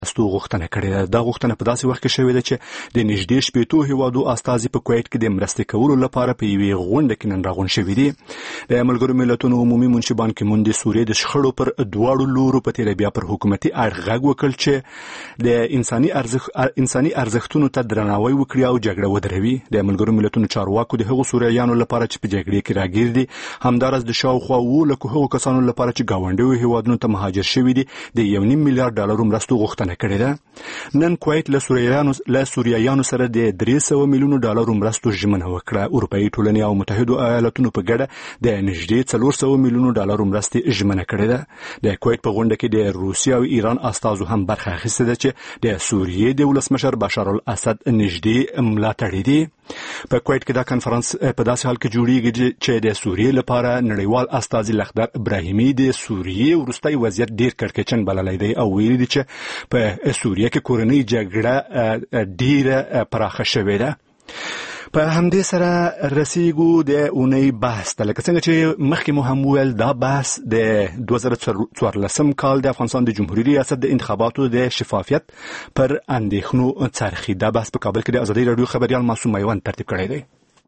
ستو غوښتنه کړې ده. دا غوښتنه په داسې وخت کې شوې ده چې د نږدې 80 هیوادو استازي په کویت کې د مرستې کولو لپاره په یوې غونډه کې نن راغونډ شوي دي. د ملګرو ملتونو عمومي منشي بان کی مون د سوریې د شخړو پر دواړو لورو په تیر بیا پر حکومتي اړخ غږ وکړ چې د انساني ارزښتونو ته درناوی وکړي او جګړه ودروي. د ملګرو ملتونو چارواکو د هغو سوریانو لپاره چې په جګړې کې راګیر دي همدارس د شاوخوا 100 هغو کسانو لپاره چې گاونډیو هیوادونو ته مهاجر شوي دي د 1.5 میلیارډ ډالر مرستو غوښتنه کړې ده. نن کویت له سوریایانو سره د 300 میلیون ډالر مرستو ژمنه وکړه. اروپאי ټولنې او متحده ایالاتونو په ګډه د نږدې 400 میلیون ډالر مرستې ژمنه کړې ده. د کویت په غونډه کې د روسیې او ایران استازو هم برخه اخیسته ده چې د سوریې د ولسمشر بشار الاسد نږدې ملاتړي دي. په کویت کې دا کنفرانس په داسې حال کې جوړیږي چې د سوریې لپاره نړیوال استازي لخدر ابراهیمي د سوریې وروستي وضعیت ډیر کړکېچن بللی دی او ویلي دی چې په سوریې کې کورنۍ جګړه ډیره پراخه شوې ده. په همدې سره رسیدو د اونۍ بحث ته لکه څنګه چې مخکې مو هم ویل دا بحث د 2014 کال د افغانستان د جمهوریت ریاست د انتخاباتو د شفافیت پر اندېښنو څرخي. دا بحث په کابل کې د ازادي رادیو خبريال معصوم میوند ترتیب کړی دی.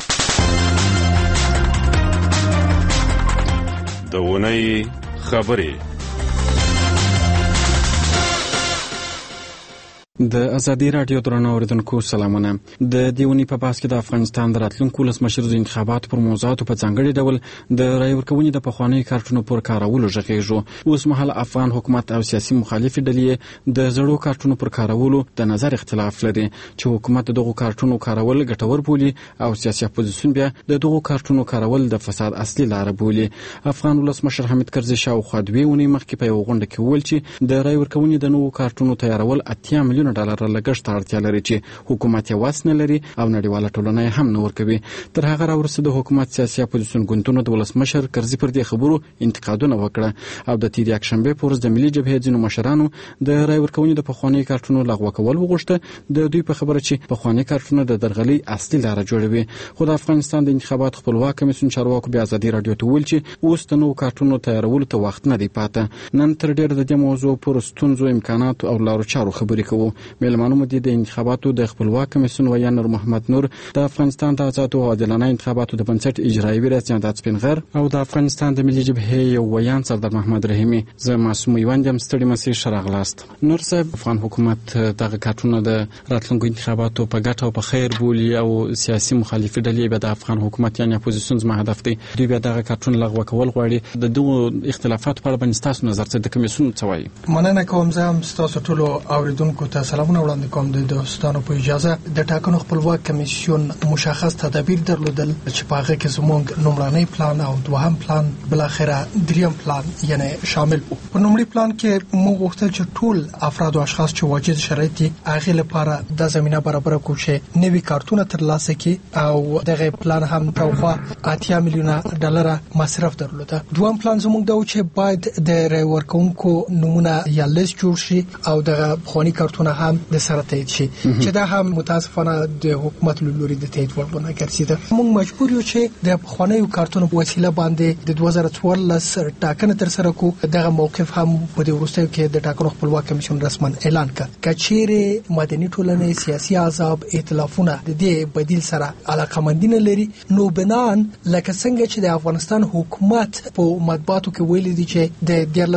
د اونۍ خبرې د ازادي رادیو درنو اوریدونکو سلامونه. د دیونی په بحث کې د افغانستان د راتلونکو ولسمشر د انتخاباتو پر موضوعاتو په ځانګړي ډول د رای ورکونې د پخواني کارتونو پر کارولو غږیږو. اوس مهال افغان حکومت او سیاسي مخالفي ډلې د زړو کارتونو پر کارولو د نظر اختلاف لري چې حکومت دغه کارتونو کارول ګټور بولي او سیاسي اپوزیسیون بیا دغه کارتونو کارول د فساد اصلي لار بولي. افغان ولسمشر حمید کرزي شاوخوا 2 اونۍ مخکې په یو غونډه کې ویل چې د رای ورکونې د نوو کارتونو تیارول 80 میلیون ډالر لګښت اړتیا لري چې حکومت یې واس نه لري او نړیواله ټولنه هم نه ورکوي. تر هغه راورسته د حکومت سیاسي اپوزیسیون ګوندونو د ولسمشر کرزي پر دې خبرو انتقادونه وکړه او د تیر یکشنبه پر ورځ د ملي جبهې ځینو مشرانو د رای ورکونې د پخواني کارتونو لغوه کول وغوښته. د دوی په خبره چې پخواني کارتونه د درغلي اصلي لار جوړوي. خو د افغانستان د انتخابات خپلواک کمیسیون چارواکو بیا ازادي رادیو ته ویل چې اوس د نوو کارتونو تیارولو ته وخت نه دی پاته. نن تر ډېر د دې موضوع پر ستونزو امکانات او لارو چارو خبرې کوو. مېلمانو مو د انتخاباتو د خپلواک کمیسیون ویان نور محمد نور، د افغانستان د آزاد او عادلانه انتخاباتو د بنسټ اجرایي رئیس جمهور سپینغر او د افغانستان د ملي جبهې یو ویان سردار محمد رحیمي. زه معصوم میوند یم، ستړي مسئ شراغلاست. نور صاحب، افغان حکومت دغه کارتونه د راتلونکو انتخاباتو په ګټه او په خیر بولي او سیاسي مخالفي ډلې به د افغان حکومت یعنی اپوزیسیون زما هدف دی دوی به دغه کارتونه لغوه کول غواړي. د دغه اختلافات په اړه باندې تاسو نظر څه د کمیسیون څه وایي؟ مننه کوم. زه هم تاسو ټول اوریدونکو ته سلامونه وړاندې کوم. د دوستانو په اجازه د ټاکنو خپلواک کمیسیون مشخص تدابیر درلودل چې په هغه کې زموږ لومړنی پلان او دوهم پلان بل اخره دریم پلان یعنی شامل وو. په لومړي پلان کې موږ غوښتل چې ټول افراد او اشخاص چې واجد شرایط هغه لپاره د زمينه برابر کړو چې نوي کارتونه ترلاسه کړي او دغه پلان هم توخوا 80 میلیون ډالر مصرف درلوده. دویم پلان زموږ دا و چې باید د رای ورکونکو نمونه یا لیست جوړ شي او د خواني کارتونه هم د سره تایید شي چې دا هم متاسفانه د حکومت لوري د تایید وړ نه ګرځیده. موږ مجبور یو چې د خواني کارتونو په وسیله باندې د 2014 ټاکنه تر سره کو. دغه موقف هم په دې وروستیو کې د ټاکنو خپلواک کمیسیون رسما اعلان کړ. کچېره مدني ټولنې سیاسي احزاب ائتلافونه د دې بدیل سره علاقمندینه لري نو بنان لکه څنګه چې د افغانستان حکومت په مطبوعاتو کې ویلي دي چې د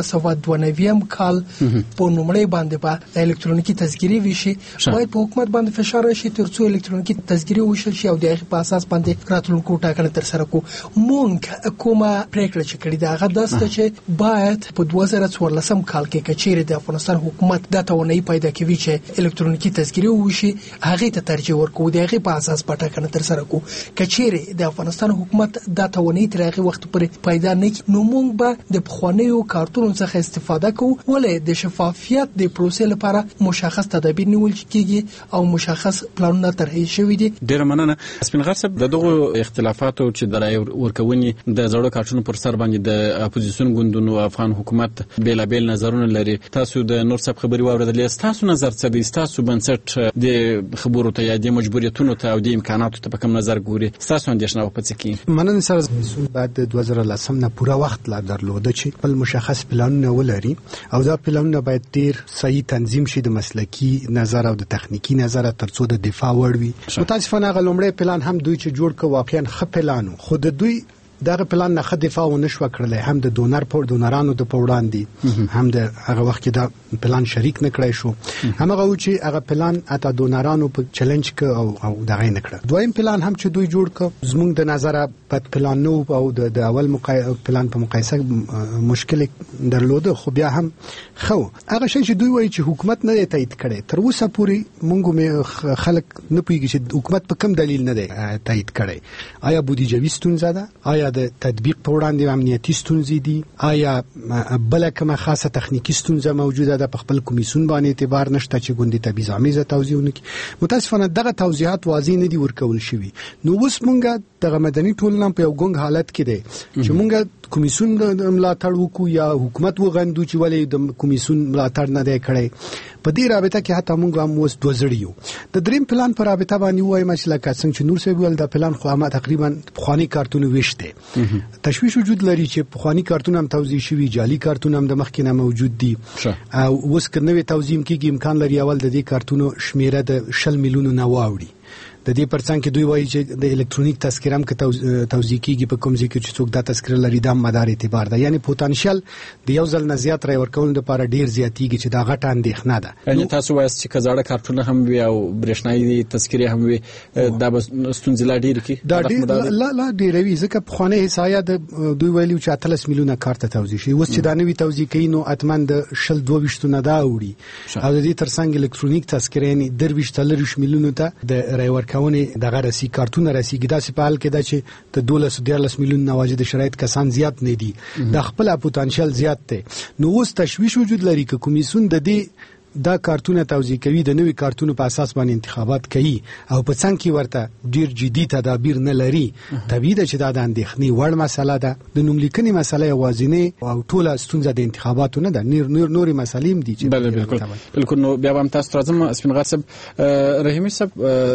1992 کال په نومړی باندې په الکترونیکي تذکيري وشي باید په حکومت باندې فشار راشي ترڅو الکترونیکي تذکيري وشل شي او د هغه په اساس باندې راتلونکو ټاکنه تر سره کو. مونږ کومه پریکړه چې کړې ده هغه داسته چې باید په 2014 کال کې کچېره د افغانستان حکومت د توانایي پیدا کوي چې الکترونیکي تذکيري وشي هغه ته ترجیح ورکو د هغه په اساس ټاکنه تر سره کو. کچېره د افغانستان حکومت د توانایي تر هغه وخت پورې پیدا نه کی نو مونږ به د پخوانیو کارتونو څخه استفاده کوو ولې د شفافیت د پروسې لپاره مشخص مشخص تدابیر نیول کیږي او مشخص پلانونه طرحه شوی دي. ډیر مننه سپین غر صاحب. دغه اختلافاتو چې د رای ورکونې د زړو کارتونو پر سر باندې د اپوزیسیون ګوندونو افغان حکومت بیلابل نظرونه لري. تاسو د نور صاحب خبري واوریدلې، تاسو نظر څه دی؟ تاسو بنسټ د خبرو ته یا د مجبوریتونو ته او د امکاناتو ته په کوم نظر ګوري؟ تاسو اندیشنه په څه کې؟ مننه سره مسؤل بعد 2010 نه پوره وخت لا درلوده چې بل مشخص پلانونه ولري او دا پلانونه باید ډیر صحیح تنظیم شي د مسلکی نظر او د تخنیکی نظر ترڅو د دفاع وړ وي. متاسفانه غلمړی پلان هم دوی چې جوړ ک واقعا ښه پلانو، خو د دوی دغه پلان نه خد دفاع و نشو کړلای، هم د دونرانو د پوړاندې هم د هغه وخت کې دا پلان شریک نکړای شو، همغه و چې هغه پلان اته دونرانو په چیلنج ک او دغه نه کړ. دویم پلان هم چې دوی جوړ ک زموږ د نظر په پلان نو او د اول پلان په مقایسه مشکل درلوده، خو بیا هم خو هغه شی چې دوی وایي چې حکومت نه تایید کړي تر اوسه پورې مونږ خلک نه پوهیږي چې حکومت په کوم دلیل نه دی تایید کړي. آیا بودیجوي ستونزه ده؟ آیا د تطبیق په وړاندې امنیتي ستونزې دي؟ آیا بل کومه خاصه تخنیکی ستونزه موجوده ده؟ په خپل کمیسیون باندې اعتبار نشته چې ګوندې ته بيزامیزه توضیحونه کوي. متاسفانه دغه توضیحات واضح نه دي ورکول شوی. نو اوس مونږه دغه مدني ټولنه په یو ګونګ حالت کې دی چې مونږه کمیسیون د ملاتړ وکړو یا حکومت وغندو چې ولې د کمیسیون ملاتړ نه دی کړی. په دې رابطه کې حتی مونږ هم اوس دوزړیو. د دریم پلان پر رابطه باندې وایم چې لکه څنګه چې نور څه ویل د پلان خو ما تقریبا خواني کارتونو وشته. تشویش وجود لري چې خواني کارتون هم توزیع شوی، جعلي کارتون هم د مخکې نه موجود دي او اوس کنه توزیع کیږي. امکان لري اول د دې کارتونو شمیره د 10 میلیونو نه واوړي. د دې پرڅنګ کې دوی وایي چې د الکترونیک تذکره هم کې توزیع کیږي په کوم ځای کې چې څوک دا تذکره لري د مدار اعتبار ده، یعنی پوتانشل د یو ځل نه زیات رای ورکول لپاره ډیر زیاتیږي چې دا غټه اندېښنه ده. یعنی تاسو وایي چې کزاړه کارتونه هم وي او برېښنايي تذکره هم وي، دا به ستونزې لا ډیر کی؟ دا لا ډیروي ځکه په خوانه حسابه د دوی ویلو چې 13 میلیونه کارت توزیع شي، اوس چې دا نوې توزیع کین نو اتمن د 22 نه دا وړي او د دې ترڅنګ الکترونیک تذکره یعنی 23 میلیونه ته د رای ورکونې دغه رسی کارتونه رسیږي. دا سپال کې دا چې د 12 میلیون نواجد شرایط کسان زیات نه دي، د خپل پوتانشل زیات دی. نو اوس تشویش وجود لري چې کمیسیون د دې دا کارتونه توزیع کوي، د نوې کارتونو په اساس باندې انتخابات کوي او په څنګه کې ورته ډیر جدي تدابیر نه لري. طبيعي ده چې دا د اندېښنې وړ مسله ده. د نوملیکنې مسله یوازینی او ټوله ستونزه د انتخاباتو نه ده، نوري مسلې هم دي چې بالکل. نو بیا هم تاسو راځم سپین غر صاحب. رحیمي صاحب،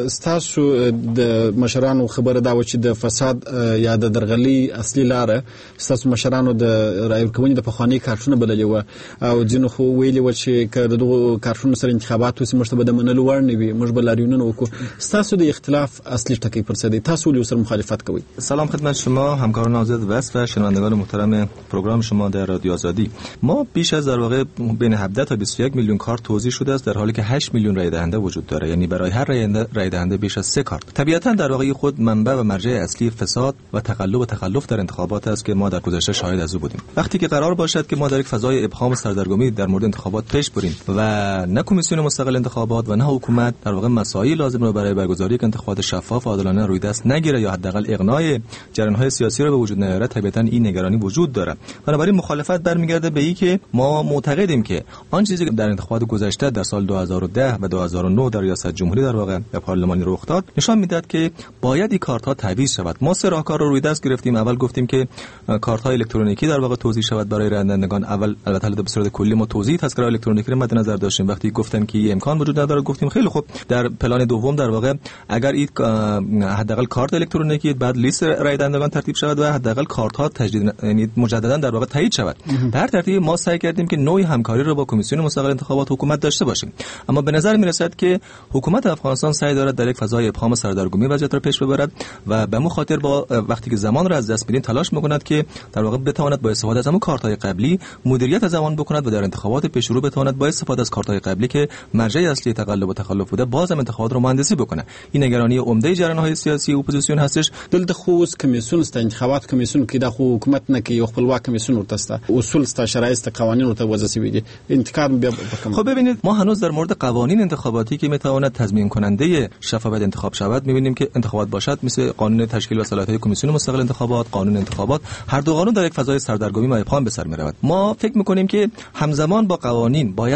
تاسو د مشرانو خبره دا و چې د فساد یا د درغلي اصلي لاره تاسو مشرانو د رای ورکونې د پخوانی کارتونه بللې و او ځینو خو ویلي و چې کړه کارتونو سره انتخابات وسې مشته به د منلو وړ نه وي، موږ به لاریونونه وکړو. تاسو د اختلاف اصلي ټکی پر څه دی؟ تاسو له سره مخالفت کوئ؟ سلام خدمت شما همکاران آزاد وست و شنوندگان محترم پروگرام شما در رادیو آزادی. ما بیش از در واقع بین 17 تا 21 میلیون کارت توزیع شده است، در حالی که 8 میلیون رای دهنده وجود داره، یعنی برای هر رای دهنده بیش از 3 کارت. طبیعتا در واقع خود منبع و مرجع اصلی فساد و تقلب و تخلف در انتخابات است که ما در گذشته شاهد از او بودیم. وقتی که قرار باشد که ما در یک فضای ابهام و سردرگمی در مورد انتخابات پیش بریم و نه کمیسیون مستقل انتخابات و نه حکومت در واقع مسائل لازم را برای برگزاری یک انتخابات شفاف و عادلانه روی دست نگیره یا حداقل اقناع جریان‌های سیاسی را به وجود نیاره، طبیعتا این نگرانی وجود داره. بنابراین مخالفت برمیگرده به این که ما معتقدیم که آن چیزی که در انتخابات گذشته در سال 2010 و 2009 در ریاست جمهوری در واقع به پارلمانی رخ داد نشان میداد که باید این کارت‌ها تعویض شود. ما سه راهکار رو روی دست گرفتیم. اول گفتیم که کارت‌های الکترونیکی در واقع توزیع شود برای رایندگان. اول البته به صورت کلی ما توزیع تذکره الکترونیکی رو مد نظر داشتیم. وقتی گفتن که این امکان وجود نداره گفتیم خیلی خوب، در پلان دوم در واقع اگر این حداقل کارت الکترونیکی بعد لیست رای دهندگان ترتیب شود و حداقل کارت ها تجدید یعنی مجددا در واقع تایید شود. به هر ترتیب ما سعی کردیم که نوعی همکاری رو با کمیسیون مستقل انتخابات حکومت داشته باشیم، اما به نظر میرسد که حکومت افغانستان سعی دارد در یک فضای ابهام سردرگمی وضعیت را پیش ببرد و به مخاطر با وقتی که زمان را از دست میدیم تلاش میکند که در واقع بتواند با استفاده از همون کارت های قبلی مدیریت زمان بکند و در انتخابات پیش رو بتواند با استفاده از کارت های قبلی که مرجع اصلی تقلب و تخلف بوده بازم انتخابات رو مهندسی بکنه. این نگرانی عمده جریان‌های سیاسی اپوزیسیون هستش. دلته خو کمیسیون است، انتخابات کمیسیون کې د خو حکومت نه کې یو خپلواک کمیسیون ورته اصول است، شرایط است، قوانین ورته وضع شوی دي. انتخاب بیا خب ببینید ما هنوز در مورد قوانین انتخاباتی که میتواند تضمین کننده شفافیت انتخاب شود میبینیم که انتخابات باشد مثل قانون تشکیل و صلاحیت‌های کمیسیون مستقل انتخابات، قانون انتخابات، هر دو قانون در یک فضای سردرگمی و ابهام به سر میرود. ما فکر میکنیم که همزمان با قوانین باید در واقع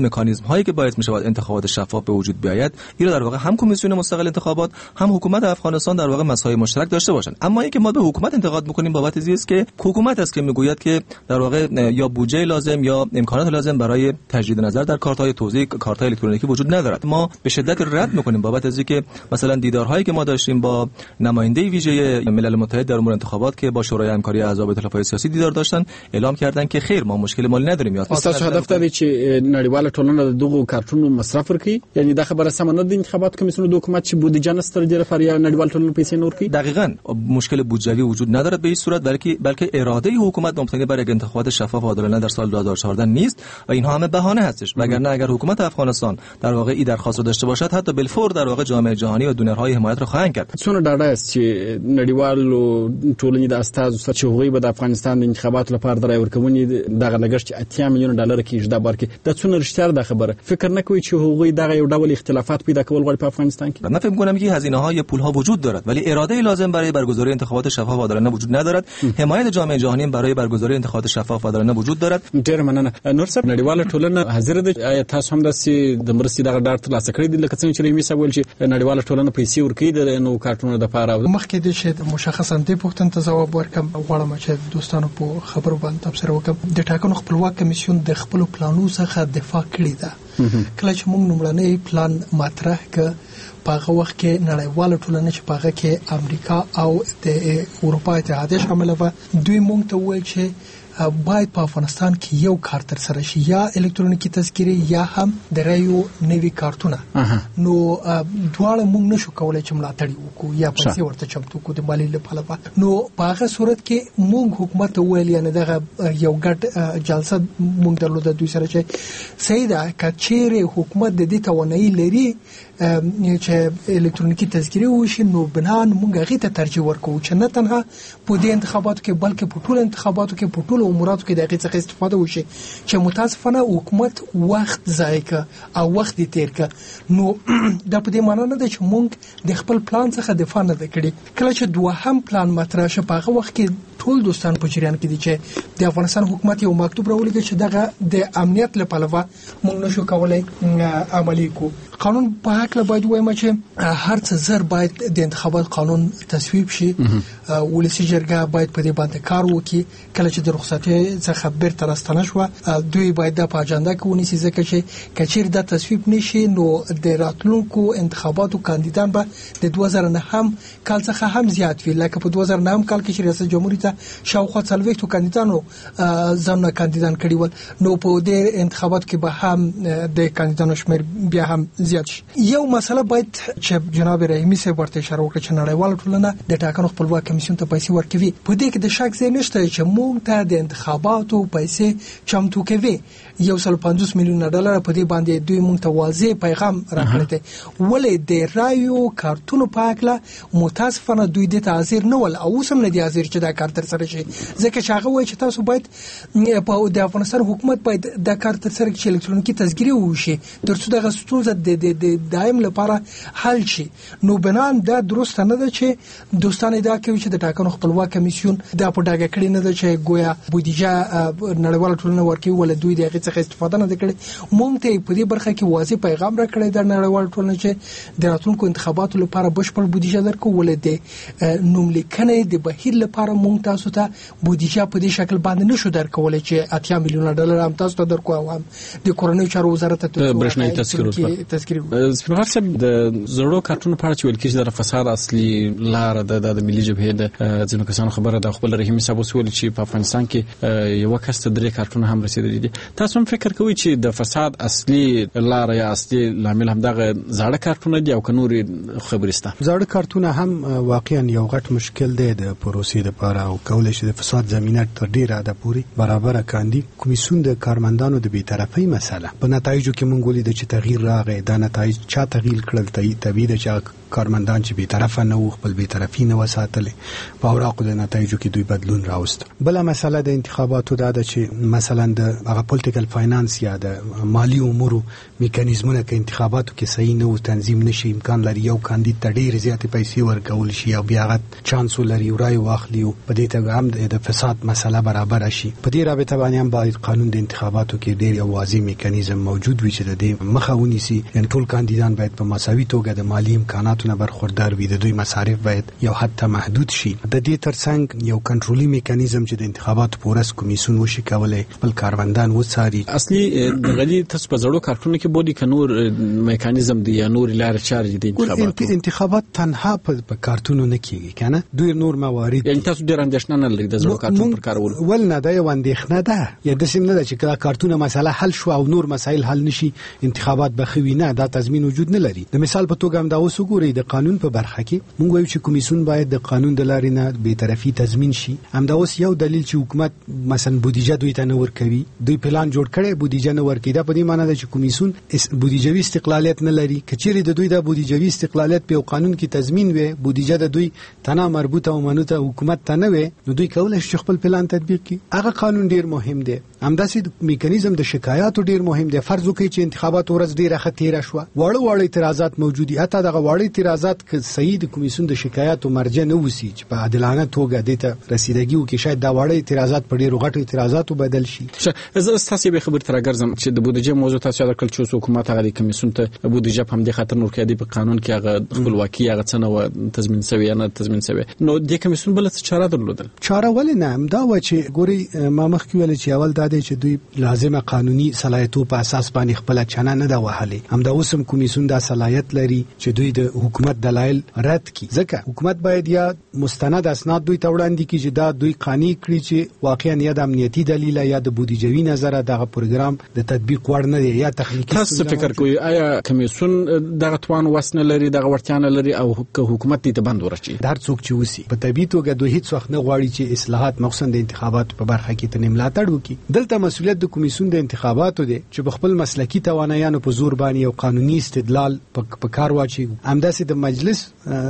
مکانیزم هایی که باعث می‌شود انتخابات شفاف به وجود بیاید، این در واقع هم کمیسیون مستقل انتخابات هم حکومت افغانستان در واقع مسائل مشترک داشته باشند. اما اینکه ما به حکومت انتقاد می‌کنیم بابت چیزی است که حکومت است که میگوید که در واقع یا بودجه لازم یا امکانات لازم برای تجدید نظر در کارت‌های توزیع کارت‌های الکترونیکی وجود ندارد. ما به شدت رد می‌کنیم بابت از اینکه مثلا دیدارهایی که ما داشتیم با نماینده ویژه ملل متحد در امور انتخابات که با شورای همکاری اعضای ائتلاف سیاسی دیدار داشتن، اعلام کردن که خیر ما مشکل مالی نداریم. یا تاسو هدف ته چې نړیواله ټولنه دغه کارتونو مصرف ورکړي، یعنی دا خبره سم نه د انتخابات کمیسیون د حکومت چې بودجه نستر جره فاریا نړیواله ټولنه پیسې نور کړي. دقیقاً مشکل بودجوی وجود ندارد به این صورت، بلکه اراده حکومت مبتنی بر انتخابات شفاف و عادلانه در سال 2014 نیست و اینها همه بهانه هستش. وگرنه اگر حکومت افغانستان در واقع این درخواست رو داشته باشد، حتی بالفور در واقع جامعه جهانی و دونرهای حمایت رو خواهند کرد. څونه ډاډه است چې نړیوالو ټولنې د استازو سره چې هغوی به د افغانستان د انتخاباتو لپاره د رای ورکونې دغه لګښت چې 80 میلیون ډالر کې اجدا برکې د څونه رښتیا ده خبره فکر نکوي چې هغوی دغه یو ډول اختلافات پیدا کول غواړي په افغانستان کې. من فکر می‌کنم که هزینه‌ها یا پول‌ها وجود دارد ولی اراده لازم برای برگزاری انتخابات شفاف و عادلانه وجود ندارد. حمایت جامعه جهانی برای برگزاری انتخابات شفاف و عادلانه وجود دارد. ډېر مننه. نور صاحب نړیواله ټولنه حاضر ده، آیا تاسو هم د مرستې دغه ډاډ ترلاسه کړی دی لکه څنګه چې ریمی صاحب ویل چې نړیواله ټولنه پیسې ورکوي د نو کارتونو لپاره؟ مخکې د چې مشخصا دې پوښتنې ته ځواب ورکړم غواړم چې دوستانو په خبرو باندې تبصره وکړم. د ټاکنو خپلواک کمیسیون د خپل پلانونو څخه دفاع کړې ده. کله چې موږ لومړنی پلان مطرح کړ په هغه وخت کې نړیواله ټولنه چې په هغه کې امریکا او د اروپا اتحادیه شامل و، دوی موږ ته وویل چې باید په افغانستان کې یو کار تر سره شي، یا الکترونیکی تذکره یا هم د رایو نوي کارتونه. نو دواړه موږ نشو کولای چې ملاتړ وکړو یا پیسې ورته چمتو کړو د مالی لپاره. نو په هغه صورت کې موږ حکومت ویل یعنی دغه یو ګډ جلسه موږ درلوده دوی سره چې صحیح ده که چیرې حکومت د دې توانایي لري چې الکترونیکی تذکره وشي، نو بنا موږ هغه ته ترجیح ورکوو چې نه تنها په دې انتخاباتو کې بلکې په ټول انتخاباتو کې په ټول اموراتو کې دغه څخه استفاده وشي چې متاسفانه حکومت وخت ضایع ک او وخت یې تیر ک. نو دا په دې معنی نه ده چې موږ د خپل پلان څخه دفاع نه کړي. کله چې دوهم پلان مطرح شو په هغه وخت کې ټول دوستان په جریان کې دي چې د افغانستان حکومت یو مکتوب راولېږي چې دغه د امنیت لپاره موږ نشو کولای عملي کو. قانون په حق له باید وایم چې هر څه زر باید د انتخابات قانون تصویب شي. ولسی جرګه باید په دې باندې کار وکړي. کله چې د رخصتۍ څخه بیرته راستنه شو دوی باید د اجنډا کې ونیسي، ځکه چې کچیر د تصویب نشي نو د راتلونکو انتخاباتو کاندیدان به د 2009 کال څخه هم زیات وي. لکه په 2009 کال کې چې ریاست جمهوریت ته شاوخوا 40 کاندیدانو ځان کاندیدان کړي ول، نو په دې انتخاباتو کې به هم د کاندیدانو شمیر بیا هم زیات شي. یو مسله باید چې جناب رحیمی صاحب ورته اشاره وکړه چې نړیواله ټولنه د ټاکنو خپلواک کمیسیون ته پیسې ورکوي. په دې کې د شک ځای نشته چې موږ ته د انتخاباتو پیسې چمتو کوي. 150 میلیون ډالر په دې باندې دوی موږ ته واضح پیغام راکړی دی. ولې د رایو کارتونو په اړه متاسفانه دوی د حاضر نه ول او سم نه دي حاضر چې دا کار تر سره شي، ځکه چې هغه وایي چې تاسو باید په د افغانستان حکومت باید دا کار تر سره چې الکترونیکی تذکره وشي ترڅو د غستونزه د دایم لپاره حل شي. نو بنان دا درست نه ده چې دوستان دا کوي چې د ټاکنو خپلواک کمیسیون دا په ډاګه کړی نه ده چې گویا بودیجه نړیواله ټولنه ورکوي ول دوی دغه څخه استفاده نه کړي. مونږ ته په دې برخه کې واضح پیغام راکړی د نړیواله ټولنه چې د راتلونکو انتخاباتو لپاره بشپړ بودیجه درکو ول د نوملیکنې د بهیر لپاره مونږ تاسو ته بودیجه په دې شکل باندې نشو درکول چې 80 میلیون ډالر هم تاسو ته درکو او هم د کورنۍ چارو وزارت ته برښنايي تذکره سپینغر صاحب د زړو کارتونو په اړه چې ویل کېږي د فساد اصلي لار د ملي جبهې د ځینو کسانو خبره د خپل رحیمي صاحب وسول چې په افغانستان کې یو کس ته 3 کارتونه هم رسیدلي دي. تاسو هم فکر کوئ چې د فساد اصلي لار یا اصلي لامل هم دغه زړه کارتونه دي او کنوري خبرسته؟ زړه کارتونه هم واقعا یو غټ مشکل دی د پروسې لپاره او کولای شي د فساد زمينه تر ډیره د پوری برابر کاندي. کمیسیون د کارمندانو د بی‌طرفۍ مسله په نتایجو کې مونږ ولیدل چې تغییر راغی. دا نتایج چا تغییر کړل؟ طبیعي ده چې کارمندان چې بی‌طرفه نه وو خپل بی‌طرفي نه وساتلې په اوراقو د نتایجو کې دوی بدلون راوست. بل مسله د انتخاباتو دا ده چې مثلا د هغه پولیټیکل فاینانس یا د مالی امورو میکانیزمونه کې انتخاباتو کې صحیح نه و تنظیم نشي، امکان لري یو کاندید ته ډېر زیاتې پیسې ورکول شي او بیا هغه چانس ولري رای واخلي او په دې ته هم د فساد مسله برابر شي. په دې رابطه باندې هم باید قانون د انتخاباتو کې ډېر واضح میکانیزم موجود وي چې د دې مخه ونیسي. یعنی ټول کاندیدان باید په مساوي توګه د مالی امکاناتو نه برخوردار وي، د دوی مصارف باید یو حد ته محدود شي. د دې ترڅنګ یو کنټرولي میکانیزم چې د انتخاباتو پورس کمیسیون وشي کولای خپل کاروندان وڅاري. اصلي د غلي تاسو په زړو کارتونو کې بودی کنور میکانیزم دی یا نور لارې چارې د انتخابات تنها په کارتونو نه کیږي کنه، دوی نور موارد. یعنی تاسو ډیر اندېښنه نه لرئ د زړو کارتون پر کارول؟ ول نه دا یو اندېښنه ده، یا د سیم نه ده چې کله کارتونه مسله حل شو او نور مسایل حل نشي انتخابات به خوي نه، دا تضمین وجود نه لري. د مثال په توګه هم دا اوس وګورئ د قانون په برخه کې موږ وایو چې کمیسیون باید د قانون د لارې نه بی‌طرفي تضمین شي. هم دا اوس یو دلیل چې حکومت مثلا بودیجه دوی ته نه ورکوي، دوی پلان جوړ کړي بودیجه نه ورکړي، دا په دې معنی ده چې کمیسیون بودیجوي استقلالیت نه لري. کچېرې د دوی د بودیجوي استقلالیت په قانون کې تضمین وي، بودیجه د دوی تنه مربوطه او منوطه حکومت ته نه وي، نو دوی کولای شي خپل پلان تطبیق کړي. هغه قانون ډیر مهم دی. همداسې میکانیزم د شکایاتو ډیر مهم دی. فرض وکړئ چې انتخابات ورځ ډیره خطیره شو، واړه اعتراضات موجود دي، حتی دغه واړه اعتراضات که صحیح د کمیسیون د شکایاتو مرجع نه وسی چې په عادلانه توګه دته رسیدګي وکړي، شاید دا واړه اعتراضات په ډیرو غټو اعتراضاتو بدل شي. زه تاسو به خبر تر ګرځم چې د بودیجه موضوع تاسو یاد کړل چې حکومت هغه د کمیسیون ته بودیجه په همدې خاطر نور کړي په قانون کې هغه خپلواکي هغه څنګه و تضمین شوی یا نه تضمین شوی. نو د کمیسیون بل څه چاره درلودل؟ چاره ولې نه دا و چې ګوري ما مخکې ویل چې اول دا دی چې دوی لازمه قانوني صلاحیتو په اساس باندې خپل چانه نه دا وهلي. هم دا اوسم کمیسیون دا صلاحیت لري چې دوی د حکومت دلایل رد کړي، ځکه حکومت باید یا مستند اسناد دوی ته وړاندې کړي چې دا دوی قانوني کړي چې واقعا یا د امنیتي دلیل یا د بودیجوي نظر دغه پروګرام د تطبیق وړ نه دی یا تخنیکی. تاسو فکر کوئ آیا کمیسیون دغه توان وسنه لري دغه ورتیا نه لري او که حکومت دې ته بند ورچي؟ هر څوک چې وسی په طبيعي توګه دوی هیڅ وخت نه غواړي چې اصلاحات مخصوصا د انتخاباتو په برخه کې تنه ملاتړ وکړي. دلته مسؤلیت د کمیسیون د انتخاباتو دی چې خپل مسلکی توانایانو په زور باندې یو قانوني استدلال په کار واچي. همداسې د مجلس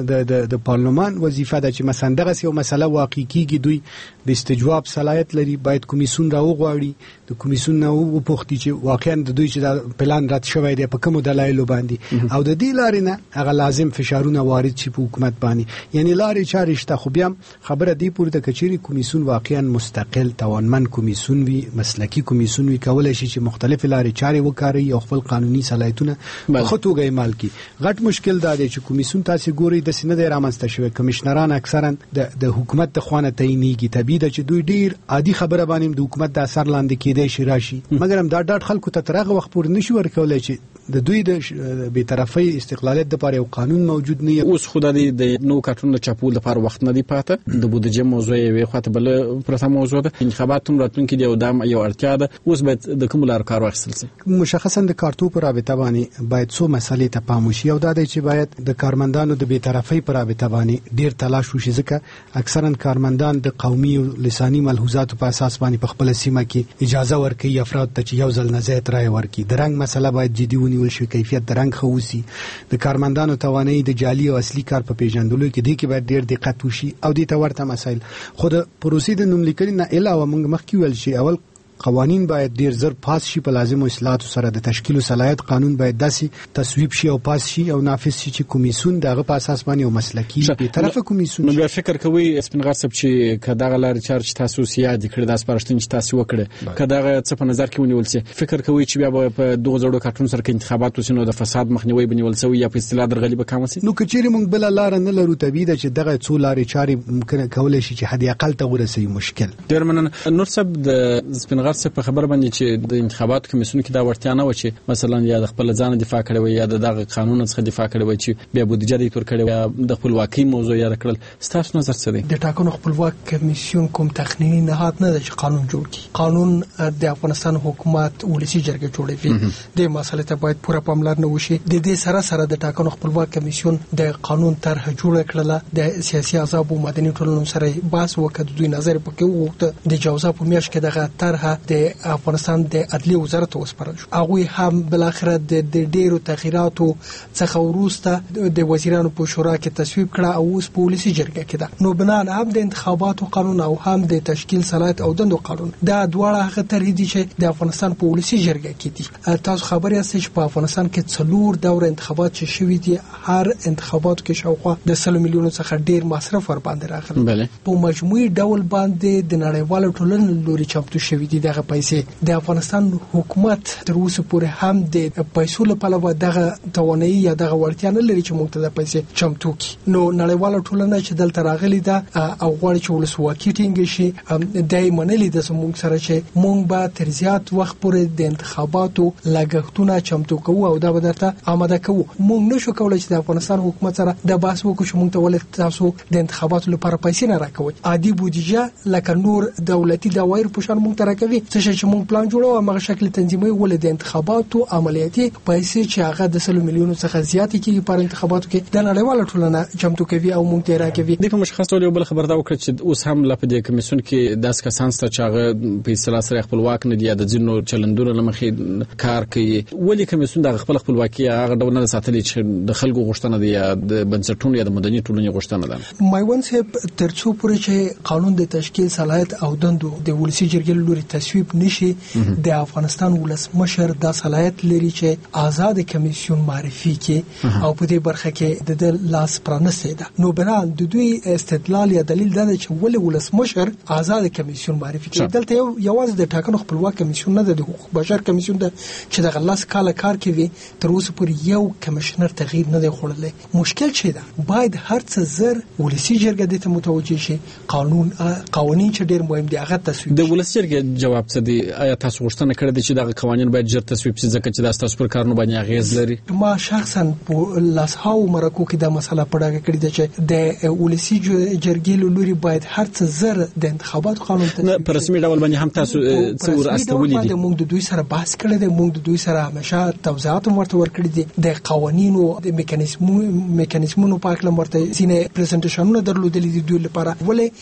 د پارلمان وظیفه ده چې مثلا دغه یو مسله واقع کیږي، دوی د استجواب صلاحیت لري، باید کمیسیون راوغواړي، د کمیسیون نه وپوښتي چې واقعا د دوی چې د پلان رد شوی دی په کوم دلایل باندې او د دې لارې نه هغه لازم فشارونه وارد شي په حکومت باندې. یعنی لارې چارې شته، خو بیا خبره دی پورته کچېری کمیسیون واقعا مستقل توانمن کمیسیون وي، مسلکی کمیسیون وي، کولای شي چې مختلف لارې چارې وکړي او خپل قانوني صلاحیتونه په خطوګه عمل کړي. غټ مشکل دا دی چې کمیسیون تاسو ګوري د سینې د رامنځته شوی کمشنران اکثرا د حکومت د خوانه تعینېږي. طبيعي ده چې دوی ډیر عادي خبره باندې د حکومت د اثر لاندې کېدای شي راشي، مګر هم دا ډاټ خلکو ته ترغه وخت پورې نشي ورکولای چې د دوی د بی‌طرفۍ استقلالیت لپاره یو قانون موجود نه. اوس خدای د نو کارتون چاپول لپاره وخت نه دی پاته. د بودیجه موضوع یې خاطر بل پرته موضوع ده، انتخابات هم راتلونکي دی او دا یو اړتیا ده. اوس باید د کوم لار کار واخیستل شي؟ مشخصا د کارتو پر رابطه باندې باید څو مسلې ته پام وشي او دا دی چې باید د کارمندانو د بی‌طرفۍ پر رابطه باندې ډیر تلاش وشي، ځکه اکثرا کارمندان د قومي او لساني ملحوظاتو په اساس باندې په خپل سیمه کې اجازه ورکړي افراد ته چې یو ځل نه زیات رائے ورکړي. د رنګ مسله باید جدي ونیول شي، کیفیت د رنګ خوسي، د کارمندانو توانایي د جعلي او اصلي کار په پیژندلو کې د کې باید ډیر دقت وشي او د تورته مسایل. خو د پروسې د نوملیکنې نه علاوه موږ مخکې ویل شي اول قوانین باید ډیر زر پاس شي، په لازم اصلاحات سره د تشکیل صلاحیت قانون باید داسي تصویب شي او پاس شي او نافذ شي چې کمیسیون دغه په اساس باندې او مسلکی به طرفه کمیسیون. نو بیا فکر کوي سپینغار صاحب چې کداغه لار چارج تاسو سیادي کړی د سپارښتنې چې تاسو وکړه کداغه څه په نظر کې ونیول شي؟ فکر کوي چې بیا په دوه زړو کارتون سره کې انتخابات وسینو د فساد مخنیوي بنیول شوی یا په اصطلاح درغلي به کم شي؟ نو کچېری موږ بل لار نه لرو، طبيعي ده چې دغه څو لارې چارې ممکن کولای شي چې حد اقل ته ورسوي مشکل. ډیر مننه. نور صاحب د سپینغار صاحب په خبر باندې چې د انتخابات کمیسیون کې دا ورتیا نه و چې مثلا یا د خپل ځان دفاع کړي وي یا دغه قانون څخه دفاع کړي وي چې بیا بودیجه دې تور کړي یا د خپلواکۍ موضوع یاد کړل. ستاسو نظر څه دی؟ د ټاکنو خپلواک کمیسیون کوم تخنینی نهاد نه چې قانون جوړ کړي. قانون د افغانستان حکومت ولسی جرګه جوړوي، د مسالې ته باید پوره پاملرنه وشي. د دې سره د ټاکنو خپلواک کمیسیون د قانون طرح جوړ کړل، د سیاسي احزاب او مدني ټولنو سره بحث وکړ، دوی نظر پکې وغوښته. د جوزا په میاشت کې دغه طرح د افغانستان د عدلي وزارت وسپارل شو. هغه هم بل اخر د ډیرو تغیراتو څخه وروسته د وزیرانو په شورا کې تصویب کړه او اوس په ولسی جرګه کې ده. نو بنا هم د انتخاباتو قانون او هم د تشکیل صلاحیت او دندو قانون دا دواړه هغه طرح دي چې د افغانستان په ولسی جرګه کې دي. تاسو خبر یاست چې په افغانستان کې 4 دور انتخابات چې شوي دي، هر انتخاباتو کې شاوخوا د 100 میلیونو څخه ډیر مصرف ور باندې راغلی. بله په مجموعي ډول باندې د نړیوالو ټولنې لوري چمتو شوي دي دغه پیسې. د افغانستان حکومت تر اوسه پورې هم د پیسو لپاره دغه توانایي یا دغه وړتیا نه لري چې موږ ته د پیسې چمتو کړي. نو نړیوالو ټولنې چې دلته راغلي ده او غواړي چې ولسواکي ټینګ شي، دای منلي د زموږ سره چې موږ به تر زیات وخت پورې د انتخاباتو لګښتونه چمتو کوو او دا به درته آماده کوو. موږ نشو کولای چې د افغانستان حکومت سره د بحث وکړو چې موږ ته ولې تاسو د انتخاباتو لپاره پیسې نه راکوي. عادي بودیجه لکه نور دولتي دوایر په شان موږ ته راکوي چې موږ پلان جوړو او هغه شکل تنظیمي ولې د انتخاباتو عملیاتي پیسې چې هغه د 100 میلیونو څخه زیات کیږي په انتخاباتو کې د نړیوالو ټولنه چمتو کوي او موږ ته راکوي. د کوم مشخص ډول بل خبر دا وکړه چې اوس هم لا په دې کمیسیون کې داس کسان ست چې هغه په اصطلاح سره خپلواک نه دي، د ځینو چلندونو لمخې کار کوي. ولې کمیسیون د خپلواکي هغه ډول نه ساتلې چې د خلکو غوښتنه دي یا د بنسټونو یا د مدني ټولنې غوښتنه ده؟ مایوان صاحب ترڅو پورې چې قانون د تشکیل صلاحیت او دندو د ولسی جرګې لوري تصویب نشي، د افغانستان ولسمشر د صلاحیت لري چې آزاد کمیسیون معرفي کړي او په دې برخه کې د لاس پرانسته ده. نو بنا د دوی استدلال یا دلیل دا چې ولې ولسمشر آزاد کمیسیون معرفي کړي. دلته یوازې د ټاکنو خپلواک کمیسیون نه ده، د حقوق بشر کمیسیون ده چې د غلاس کال کار کوي. تر اوسه پورې یو کمشنر تغییر نه دی خوړلی. مشکل چې ده باید هر څه زر ولسی جرګې ته متوجه شي. قوانین چې ډیر مهم دي هغه تصویب. د ولسی جرګې جواب څه دی؟ آیا تاسو غوښتنه کړې ده چې دغه قوانین باید ژر تصویب شي ځکه چې تاسو پر کارونو باندې اغیز لري؟ ما شخصا په لاسهاو مرکو کې دا مسله پړه کړې ده چې د ولسی جرګې لوري باید هر څه زر د انتخابات قانون ته په رسمي ډول باندې هم تاسو څور استولې دي. موږ د دوی سره بحث کړی دی، موږ د دوی سره همیشه توضیحات ورته ورکړي دي. د قوانینو د میکانیزمونو په اړه مرته سینه پریزنټیشنونه درلودلې دي دوی لپاره.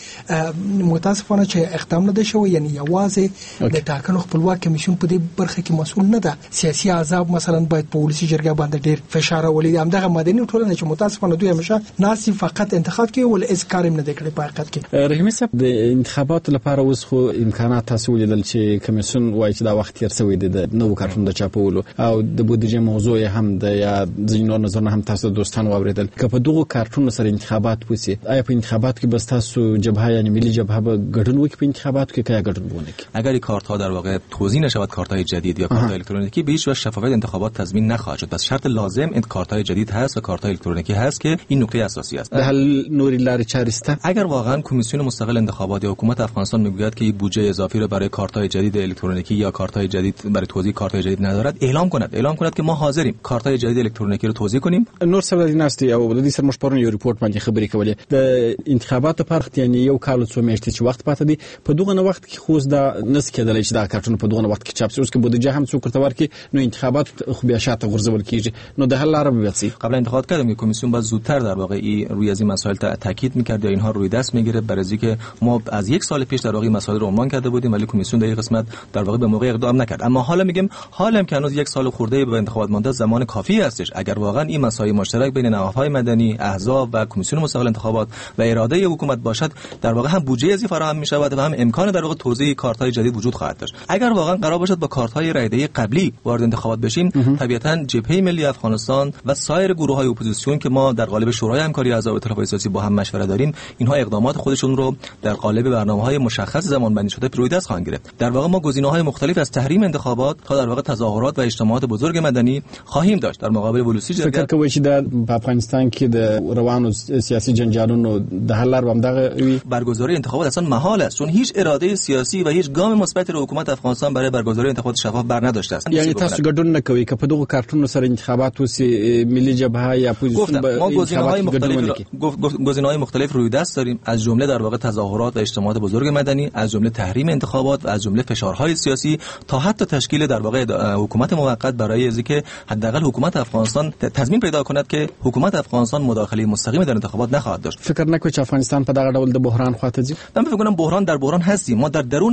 ولې متاسفانه چې اقدام نه شوی، یعنی یوازې د ټاکنو خپلواک کمیسیون په دې برخه کې مسؤل نه ده. سیاسي احزاب مثلا باید په ولسی جرګه باندې ډیر فشار ولې همدغه مدني ټولنه چې متاسفانه دوی همیشه ناسي فقط انتخاب کوي ول از کارم نه کړي په حقیقت کې. رحیمي صاحب د انتخاباتو لپاره اوس خو امکانات تاسو ولیدل چې کمیسیون وایي چې دا وخت تیر شوی دی د نوو کارتونو د چاپولو او د بودیجې موضوع هم د یا ځینو نظرونه هم تاسو د دوستانو اوریدل. که په دغه کارتونو سره انتخابات وسی، آیا په انتخابات کې بس تاسو جبهه یعنی ملی جبهه به ګډون وکړي په انتخاباتو کې که ګډون ونه کړي؟ اگر این کارت‌ها در واقع توزیع نشود، کارت‌های جدید یا کارت الکترونیکی، به هیچ وجه شفافیت انتخابات تضمین نخواهد شد. پس شرط لازم این کارت‌های جدید هست و کارت‌های الکترونیکی هست که این نکته اساسی است. به حال نوری لاری چاریسته. اگر واقعا کمیسیون مستقل انتخابات یا حکومت افغانستان میگوید که این بودجه اضافی را برای کارت‌های جدید الکترونیکی یا کارت‌های جدید برای توزیع کارت‌های جدید ندارد، اعلام کند که ما حاضریم کارت‌های جدید الکترونیکی رو توزیع کنیم. نور څه د ناستي او د دې سر مشپورن یو ریپورت باندې خبرې کولې د انتخاباتو په وخت یعنی یو کال څو میاشتې چې وخت پاتې دی په دغه وخت کې خو دا نس کېدلی چې دا کارتونه په دغه وخت کې چاپ شي. اوس کې بودیجه هم څوک ورته ورکړي نو انتخابات خو بیا شاته غورځول کیږي. نو د حل لاره به وسی قبل انتخابات کردیم که کمیسیون باید زودتر در واقع روی از این مسائل تاکید می‌کرد یا اینها روی دست می‌گرفت، برای اینکه ما از یک سال پیش در واقع مسائل رو عنوان کرده بودیم ولی کمیسیون در این قسمت در واقع به موقع اقدام نکرد. اما حالا میگیم حالا که هنوز یک سال خورده به انتخابات مانده زمان کافی هستش. اگر واقعا این مسائل مشترک بین نهادهای مدنی، احزاب و کمیسیون مستقل انتخابات و اراده حکومت باشد، در واقع هم بودجه ازی فراهم می‌شود و هم امکان در واقع توزیع کارت‌های جدید وجود خواهد داشت. اگر واقعا قرار باشد با کارت‌های رایده‌ای قبلی وارد انتخابات بشیم، طبیعتاً جبهه ملی افغانستان و سایر گروه‌های اپوزیسیون که ما در قالب شورای همکاری احزاب ائتلاف سیاسی با هم مشورت داریم، اینها اقدامات خودشون رو در قالب برنامه‌های مشخص زمانبندی شده روی دست خواهند گرفت. در واقع ما گزینه‌های مختلف از تحریم انتخابات تا در واقع تظاهرات و اجتماعات بزرگ مدنی خواهیم داشت در مقابل ولسی جرګه. فکر کوي چې د افغانستان کې د روانو سیاسي جنجالونو د حل لار همدغه وي. برگزاری انتخابات اصلا محال است چون هیچ اراده سیاسی و هیچ گام مثبتی رو حکومت افغانستان برای برگزاری انتخابات شفاف بر نداشته است. یعنی تاسو ګډون نه کوي که په دغه کارتونو سره انتخابات وسی ملی جبهه یا اپوزیسیون ما گزینه‌های مختلف روی دست داریم، از جمله در واقع تظاهرات و اجتماعات بزرگ مدنی، از جمله تحریم انتخابات و از جمله فشارهای سیاسی تا حتی تشکیل در واقع حکومت موقت برای اینکه حداقل حکومت افغانستان تضمین پیدا کند که حکومت افغانستان مداخله مستقیم در انتخابات نخواهد داشت. فکر نکنید چې افغانستان په دغه ډول د بحران خواته ځي؟ من فکر کنم بحران در بحران هستیم. ما در درون بحرانی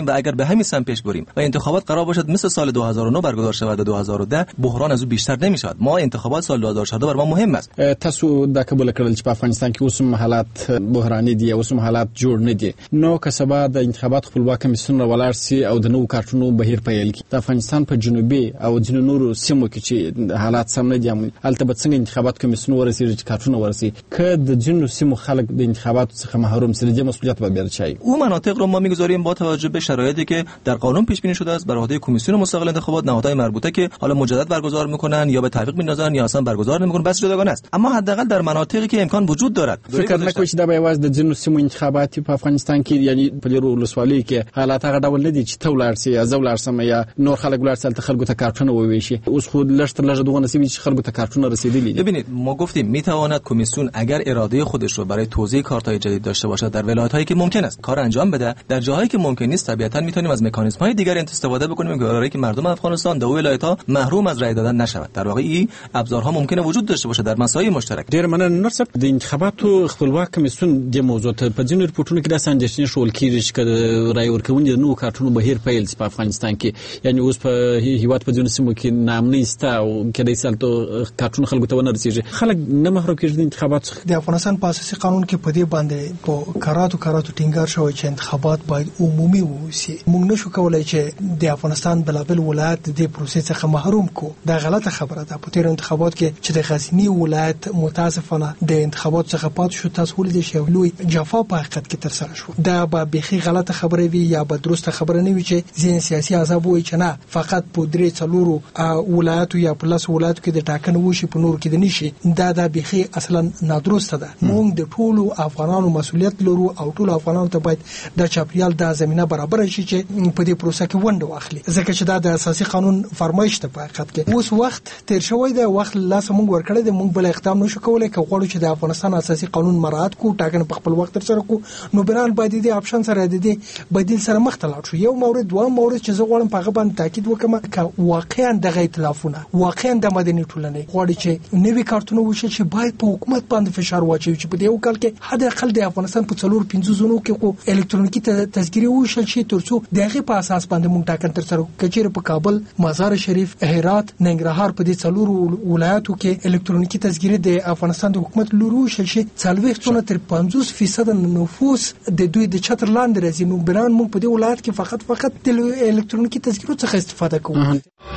و اگر به همین سمت پیش بریم و انتخابات قرار باشد مثل سال 2009 برگزار شود و 2010 بحران از او بیشتر نمیشود. ما انتخابات سال 2014 بر ما مهم است. تاسو دا قبول کړل چې په افغانستان کې اوس حالات بحراني دي، اوس حالات جوړ نه دي. نو که سبا د انتخابات خپلواک کمیسیون ولاړ سي او د نوو کارتونو بهیر پیل کی د افغانستان په جنوبي او ځینو نورو سیمو کې چې حالات سم نه دي، البته به څنګه انتخابات کمیسیون ورسیږي چې کارتونه ورسي که د ځینو سیمو خلک د انتخاباتو څخه محروم سي، د مسئولیت به بیرچای او مناطق رو ما میگذاریم با توجه به شرایطی که در قانون پیش بینی شده است بر عهده کمیسیون مستقل انتخابات، نهادهای مربوطه که حالا مجدد برگزار میکنن یا به تعویق میندازن یا اصلا برگزار نمیکنن، بس جداگانه است. اما حداقل در مناطقی که امکان وجود دارد فکر نکنم چې دا به واز د ځینو سیمو انتخابات په افغانستان کې یعنی په ډیرو ولسوالیو کې حالات هغه ډول نه دي چې تولار سي یا زولار سم یا نور خلک ولر سره خلکو ته کارتونه وویشي. اوس خو لږ تر لږه دغه نصیب چې خلکو ته کارتونه رسیدلی. ببینید ما گفتیم میتواند کمیسیون اگر اراده خودش رو برای توزیع کارت‌های جدید داشته باشد در ولایت‌هایی که ممکن است کار انجام بده، در جاهایی که ممکن نیست طبیعتاً میتونیم از مکانیزم‌های دیگر استفاده بکنیم که برای که مردم افغانستان در ولایت‌ها محروم از رأی دادن نشود. در واقع این ابزارها ممکنه وجود داشته باشه در مسائل مشترک. ډیر مننه نرسب د انتخاباتو خپلواک کمیسیون د موضوع ته په ځینو ریپورتونو کې د سنجشنې شول کېږي چې رای ورکوونکي نو کارتونو بهیر پیل په افغانستان کې، یعنی اوس په هیواد په ځینو سیمو کې نامنۍ ستا او کله سالته کارتون خلکو ته ونه رسیږي، خلک نه محروم کېږي د انتخابات څخه. د افغانستان په اساسي قانون کې په دې باندې په کاراتو ټینګار شوی چې انتخابات باید عمومي ووسي. موږ نشو کولای چې د افغانستان بلابل ولایت د پروسې څخه محروم کو. دا غلطه خبره ده. په تیر انتخابات کې چې د غزنی ولایت متاسفانه د انتخابات څخه پات شو، تاسو ولې چې لوی جفا په حقیقت کې تر سره شو. دا به بيخي غلطه خبره وي یا به درسته خبره نه وي چې ځین سیاسي احزاب وایي چې نه فقط په درې څلورو ولایتو یا په لاس ولایتو کې د ټاکنو وشي په نور کې د نشي. دا بيخي اصلا نادرسته ده. موږ د ټولو افغانانو مسؤلیت لرو او ټولو افغانانو ته باید د چاپیریال د زمينه برابر شي چې په دې پروسه کې ونډه واخلي، ځکه چې دا د اساسي قانون فرمایش ته په حقیقت کې اوس وخت تیر شوی دی. وخت لاس موږ ورکړی دی، موږ بل اقدام نشو کولای که غواړو چې د افغانستان اساسي قانون مراعات کو، ټاکنه په خپل وخت تر سره کو. نو بنان باید دې اپشن سره د بدیل سره مختلف شو. یو مورد دوه مورد چې زه غواړم په هغه باندې تاکید وکم چې واقعا د ائتلافونه واقعا د مدني ټولنې غواړي چې نوې کارتونه وشي چې باید په حکومت باندې فشار واچوي چې په دې وکړ کې حد اقل د افغانستان په 4-5 زونو کې کو الکترونیکی تذکری وشي چې ترڅو دغه په اساس باندې مونږ ټاکن تر سره کچېر په کابل، مزار شریف، هرات، ننګرهار په دې 4 ولایتو کې الکترونیکی تذکری د افغانستان د حکومت لورو شي 40 تر 50% نفوس د دوی د چتر لاندې راځي. نو بنان مونږ په دې ولایت کې فقط د الکترونیکی تذکرو څخه استفاده کوو.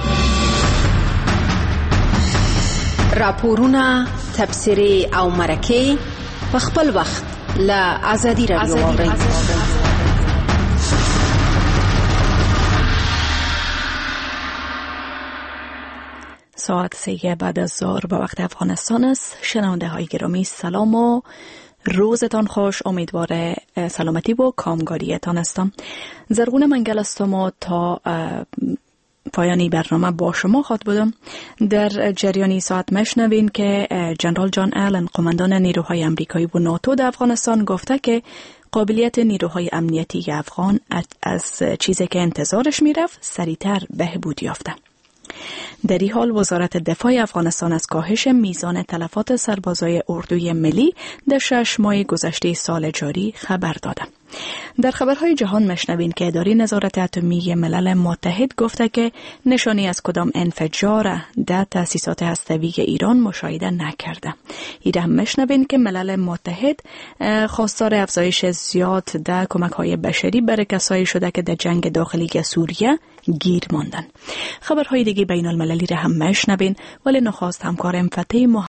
راپورونه، تبصرې او مرکې په خپل وخت له آزادی رادیو واورئ. ساعت 3 بعد از ظهر به وقت افغانستان است. شنونده های گرامی سلام و روزتان خوش. امیدوار سلامتی و کامگاریتان هستم. زرغون منگل هستم و تا پایانی برنامه با شما خواهد بودم. در جریانی ساعت مشنوین که جنرال جان آلن قماندان نیروهای امریکایی و ناتو در افغانستان گفته که قابلیت نیروهای امنیتی افغان از چیزی که انتظارش میرفت سریعتر بهبود یافته. در این حال وزارت دفاع افغانستان از کاهش میزان تلفات سربازای اردوی ملی در 6 ماه گذشته سال جاری خبر داده. در خبرهای جهان مشنوین که اداره نظارت اتمی ملل متحد گفته که نشانی از کدام انفجار در تأسیسات هسته‌ای ایران مشاهده نکرده. ایره مشنوین که ملل متحد خواستار افزایش زیاد در کمک‌های بشری برای کسایی شده که در جنگ داخلی سوریه گیر ماندن. خبرهای دیگه بین المللی را هم مشنوین، ولی نخواست همکارم فتحی